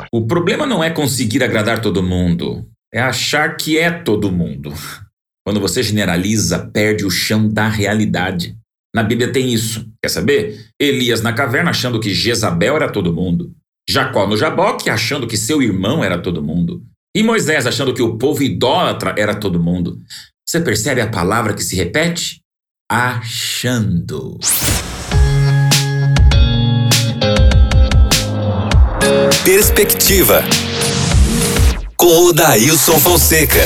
O problema não é conseguir agradar todo mundo, é achar que é todo mundo. Quando você generaliza, perde o chão da realidade. Na Bíblia tem isso. Quer saber? Elias na caverna achando que Jezabel era todo mundo. Jacó no Jaboque achando que seu irmão era todo mundo. E Moisés achando que o povo idólatra era todo mundo. Você percebe a palavra que se repete? Achando. Perspectiva, com o Dailson Fonseca.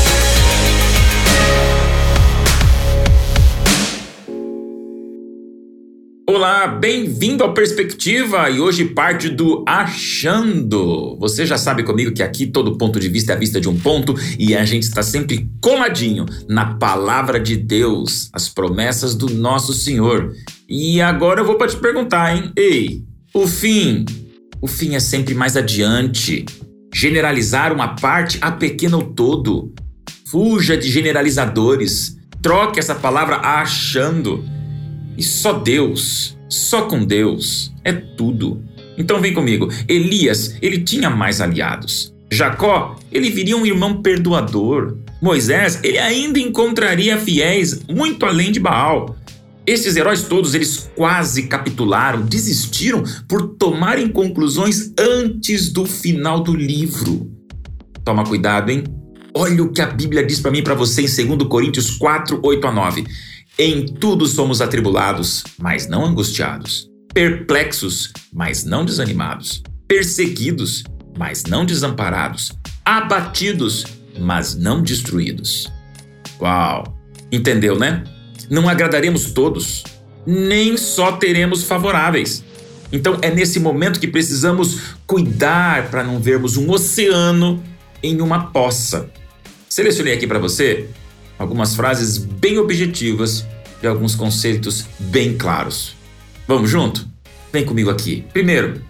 Olá, bem-vindo ao Perspectiva e hoje parte do Achando. Você já sabe comigo que aqui todo ponto de vista é a vista de um ponto e a gente está sempre coladinho na palavra de Deus, as promessas do nosso Senhor. E agora eu vou para te perguntar, hein? Ei, o fim é sempre mais adiante. Generalizar uma parte apequena o todo. Fuja de generalizadores. Troque essa palavra achando. E só Deus, só com Deus, é tudo. Então vem comigo. Elias, ele tinha mais aliados. Jacó, ele viria um irmão perdoador. Moisés, ele ainda encontraria fiéis muito além de Baal. Esses heróis todos, eles quase capitularam, desistiram por tomarem conclusões antes do final do livro. Toma cuidado, hein? Olha o que a Bíblia diz para mim e para você em 2 Coríntios 4, 8-9. Em tudo somos atribulados, mas não angustiados. Perplexos, mas não desanimados. Perseguidos, mas não desamparados. Abatidos, mas não destruídos. Uau! Entendeu, né? Não agradaremos todos, nem só teremos favoráveis. Então é nesse momento que precisamos cuidar para não vermos um oceano em uma poça. Selecionei aqui para você algumas frases bem objetivas e alguns conceitos bem claros. Vamos junto? Vem comigo aqui. Primeiro,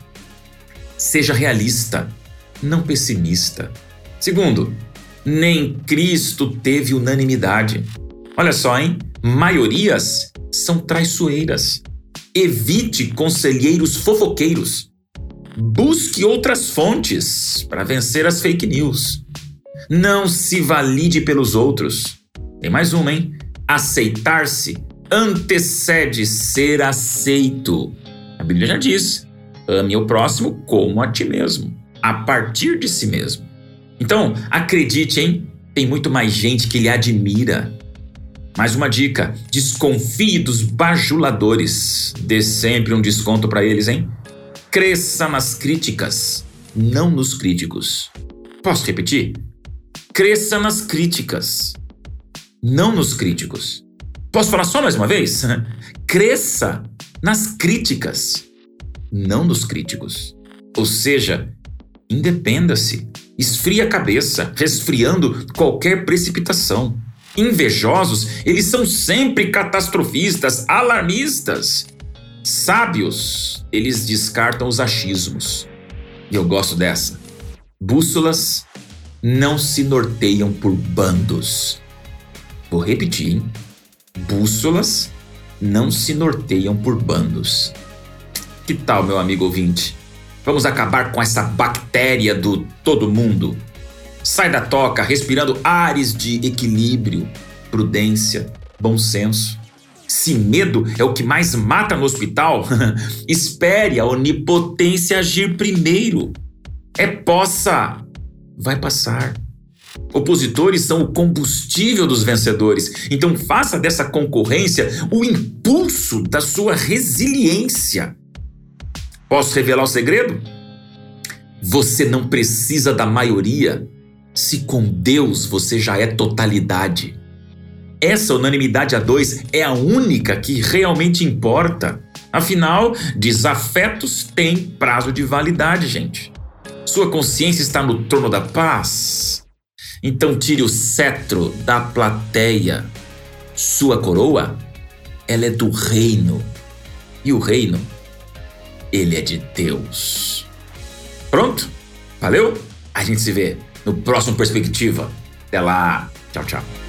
seja realista, não pessimista. Segundo, nem Cristo teve unanimidade. Olha só, hein? Maiorias são traiçoeiras. Evite conselheiros fofoqueiros. Busque outras fontes para vencer as fake news. Não se valide pelos outros. Tem mais uma, hein? Aceitar-se antecede ser aceito. A Bíblia já diz: ame o próximo como a ti mesmo, a partir de si mesmo. Então, acredite, hein? Tem muito mais gente que lhe admira. Mais uma dica: desconfie dos bajuladores. Dê sempre um desconto para eles, hein? Cresça nas críticas, não nos críticos. Posso repetir? Cresça nas críticas, não nos críticos. Posso falar só mais uma vez? Cresça nas críticas, não nos críticos. Ou seja, independa-se, esfria a cabeça, resfriando qualquer precipitação. Invejosos, eles são sempre catastrofistas, alarmistas. Sábios, eles descartam os achismos. E eu gosto dessa. Bússolas não se norteiam por bandos. Vou repetir, hein? Bússolas não se norteiam por bandos. Que tal, meu amigo ouvinte? Vamos acabar com essa bactéria do todo mundo? Sai da toca respirando ares de equilíbrio, prudência, bom senso. Se medo é o que mais mata no hospital, espere a onipotência agir primeiro. É poça, vai passar. Opositores são o combustível dos vencedores. Então faça dessa concorrência o impulso da sua resiliência. Posso revelar o segredo? Você não precisa da maioria. Se com Deus você já é totalidade. Essa unanimidade a dois é a única que realmente importa. Afinal, desafetos têm prazo de validade, gente. Sua consciência está no trono da paz? Então tire o cetro da plateia. Sua coroa, ela é do reino. E o reino, ele é de Deus. Pronto? Valeu? A gente se vê no próximo Perspectiva. Até lá. Tchau, tchau.